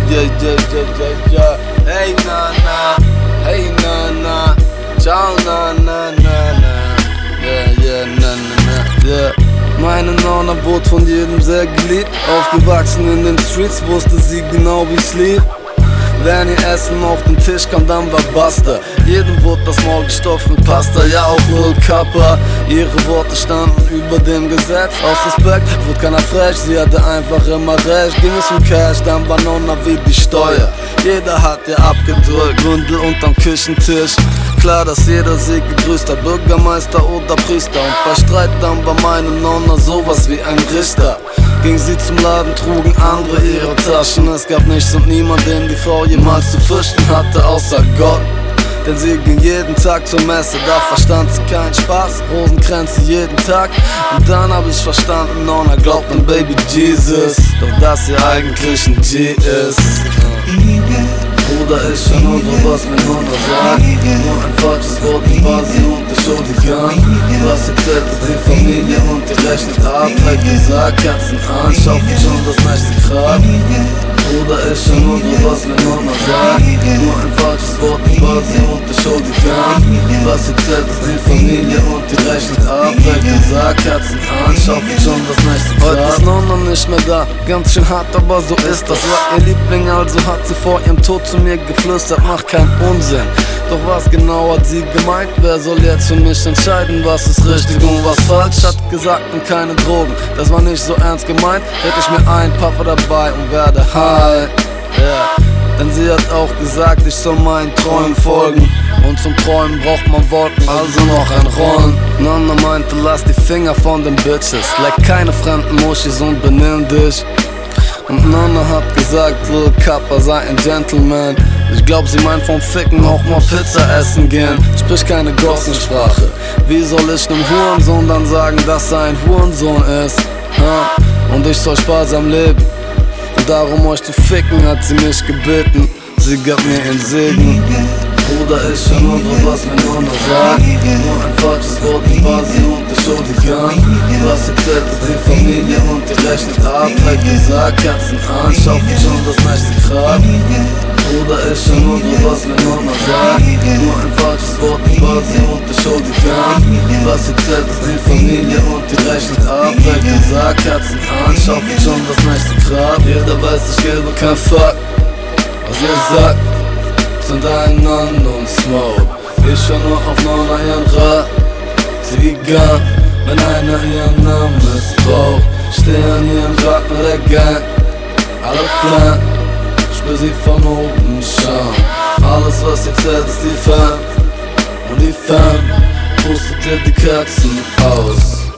ja. Hey na na, hey na na, ciao na na na na, yeah na na na, yeah. Meine Nonna wurde von jedem sehr geliebt. Aufgewachsen in den Streets, wusste sie genau wie's lief. Wenn ihr Essen auf den Tisch kam, dann war basta. Jedem wurde das Maul gestopft mit Pasta, ja auch null Kappa. Ihre Worte standen über dem Gesetz. Aus Respekt wurde keiner frech, sie hatte einfach immer recht. Ging es um Cash, dann war Nonna wie die Steuer. Jeder hat ihr abgedrückt, Gründel unterm Küchentisch. Klar, dass jeder sie gegrüßt hat, Bürgermeister oder Priester. Und bei Streit dann war meine Nonna sowas wie ein Richter. Ging sie zum Laden, trugen andere ihre Taschen. Es gab nichts und niemand, den die Frau jemals zu fürchten hatte, außer Gott. Denn sie ging jeden Tag zur Messe, da verstand sie keinen Spaß. Rosenkränze jeden Tag. Und dann hab ich verstanden, Nonna glaubt an Baby Jesus. Doch dass sie eigentlich ein G ist. Bruder, ich schau nur drauf, was mir Nonna sagt. Nur ein falsches Wort, ein war sie und ich schuldig. Was sie zählt, ist die Familie und die rechnet ab. Trägt den Sarg, Kerzen an, schafft schon das nächste Grab. Bruder, ich schau nur drauf, was mir Nonna sagt. Nur ein falsches Wort, ein war sie und ich schuldig. Was sie zählt, ist die Familie und die rechnet ab. Trägt den Sarg, Kerzen an, schafft schon das nächste Grab. Heute ist Nonna nicht mehr da, ganz schön hart, aber so ist das. War ihr Liebling, also hat sie vor ihrem Tod zu mir geflüstert, mach keinen Unsinn. Doch was genau hat sie gemeint? Wer soll jetzt für mich entscheiden, was ist richtig und was falsch? Hat gesagt, und keine Drogen, das war nicht so ernst gemeint. Hätte ich mir einen Puffer dabei und werde high, yeah. Denn sie hat auch gesagt, ich soll meinen Träumen folgen. Und zum Träumen braucht man Wolken, also noch ein Rollen. Nonna meinte, lass die Finger von den Bitches. Leck keine fremden Muschis und benimm dich. Und Nonna hat gesagt, Lil Kappa sei ein Gentleman. Ich glaub, sie meint vom Ficken auch mal Pizza essen gehen. Sprich keine Gossensprache. Wie soll ich nem Hurensohn dann sagen, dass er ein Hurensohn ist? Ja? Und ich soll sparsam leben. Und darum euch zu ficken, hat sie mich gebeten. Sie gab mir ihren Segen. Bruder, ich schau nur drauf, was mir Nonna sagt. Nur ein falsches Wort, ein war sie und ich schuldig. Was sie zählt, ist die Familie und die rechnet ab. Trägt den Sarg, Kerzen an, schafft schon das nächste Grab. Bruder, ich schau nur drauf, was mir Nonna sagt. Nur ein falsches Wort, ein war sie und ich schuldig. Was sie zählt, ist die Familie und die rechnet ab. Trägt den Sarg, Kerzen an, schafft schon das nächste Grab. Jeder weiß, ich gebe kein Fuck, was ihr sagt. Sind ein Nonn und Smoke. Ich schau nur auf Nonna ihren Rat. Sie gern, wenn einer ihren Namen missbraucht. Steh an ihrem Rad mit der Gang. Alle plan, spür sie von oben schauen. Alles was sie zählt ist die Fan. Und die Fan pustet dir die Kerzen aus.